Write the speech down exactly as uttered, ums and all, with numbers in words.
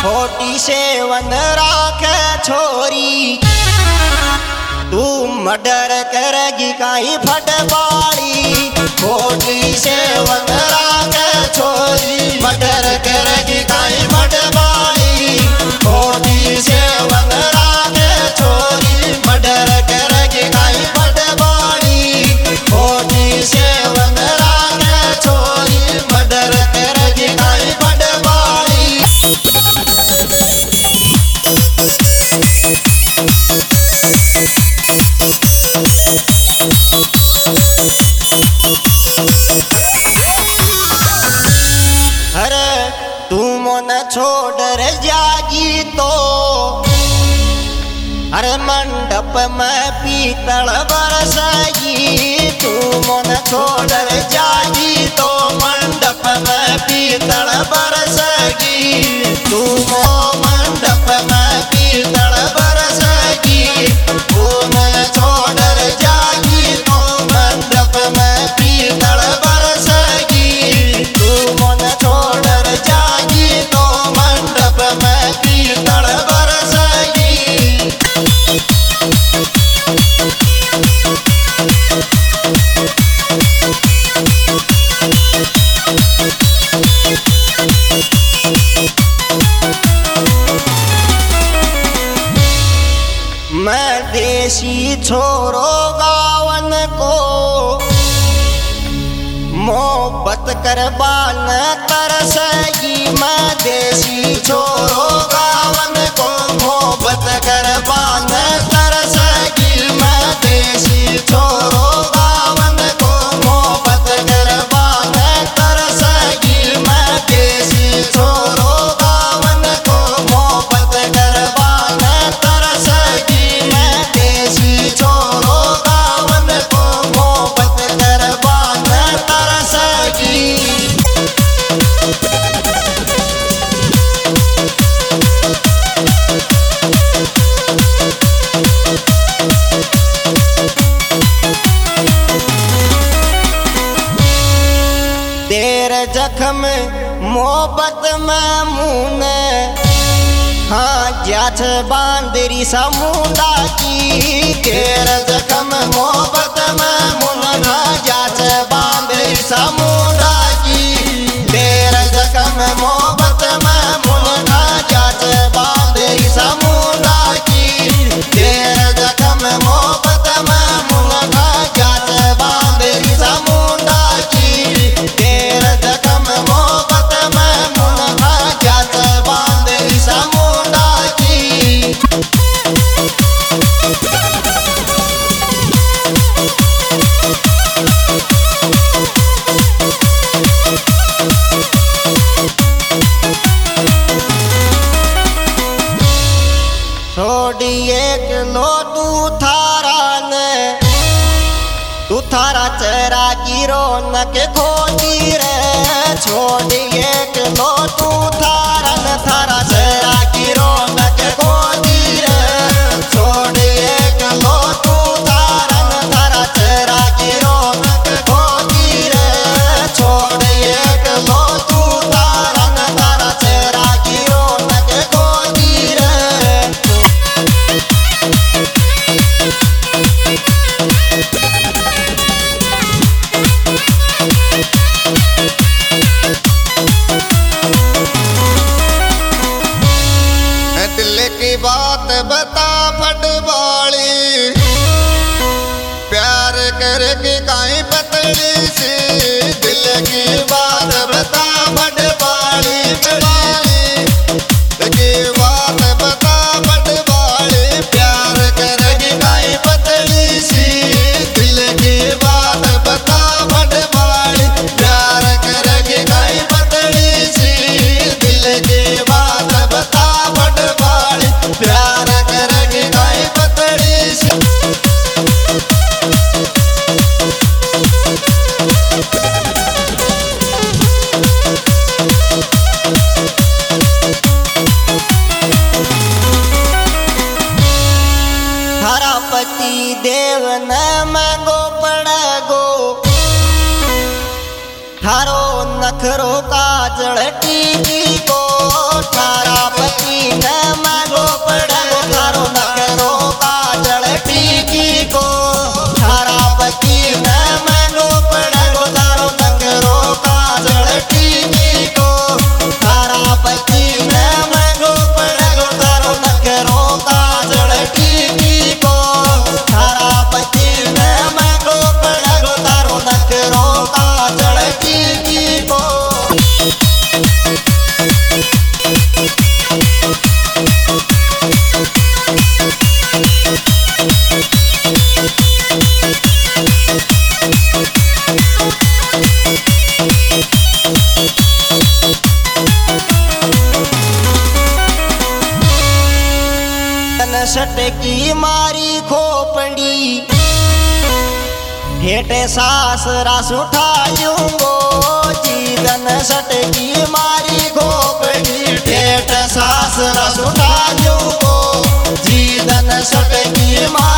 Forty seven राखे छोरी तू मर्डर करेगी काई फटवाड़ी। फोर्टी सेवन राखे छोरी मर्डर करेगी काई फटवाड़ी। फोर्टी सेवन राखे छोरी मर्डर करेगी काई फटवाड़ी। फोर्टी सेवन राखे छोरी मर्डर करेगी काई फटवाड़ी। अरे तू मन छोड़ जागी तो अरे मंडप में पीतल बरसेगी। तू मन छोड़ जागी तो मंडप में पीतल बरसेगी। तू मो मंडप में पीतल बरसेगी। तू मन छोड़ जागी तो मंडप में पीतल बरसेगी। तू मन छोड़ जागी तो मंडप में पीतल बरसेगी। मैं देसी छोरो गावन को मोहब्बत करवान तरसेगी। मैं देसी छोरो गावन को मोहब्बत करवान तरसेगी। मैं देसी छोरो गावन को मोहब्बत करवान तरसेगी। मैं देसी छोरो गावन को मोहब्बत करवान तरसेगी। मैं देसी छोरो गावन को मोहब्बत करवान तरसेगी। तेरे जख्म मोहब्बत में मुने हाँ जाच बांदरी समुदा की। तेरे जख्म मोहब्बत में मुने जाच बांदरी समुदा की। तेरे जख्म मोहब्बत में मुने जाच बांदरी समुदा की। तेरे जख्म मोहब्बत में मुने जाच बांदरी समुदा की। तेरे जख्म मोहब्बत में मुने जाच बांदरी समुदा की। छोड़ी एक लो तू थारा ने तू थारा चेहरा की रौनक खोती रे। छोड़ी एक लो तू थारा न थारा चेहरा की रौनक खोती रे। छोड़ी एक लो तू थारा न थारा चेहरा की रौनक खोती रे। छोड़ी एक लो तू थारा न थारा चेहरा की रौनक खोती रे। दिल की बात बता फटवाली प्यार करके काई पतली सी। दिल की बात बता फटवाली दिल की बात बता फटवाली प्यार करके काई पतली सी। दिल की बात बता फटवाली प्यार करके काई पतली सी। दिल की बात बता फटवाली प्यार करके काई पतली सी। थारा पति देव न मंगो पड़गो थारो नखरो काजल टीकी को थारा पति सटकी मारी खोपड़ी हेटे सासरा सुठा लूंगो जीवन सटकी मारी खोपड़ी हेटे सासरा सुठा लूंगो जीवन सटकी मारी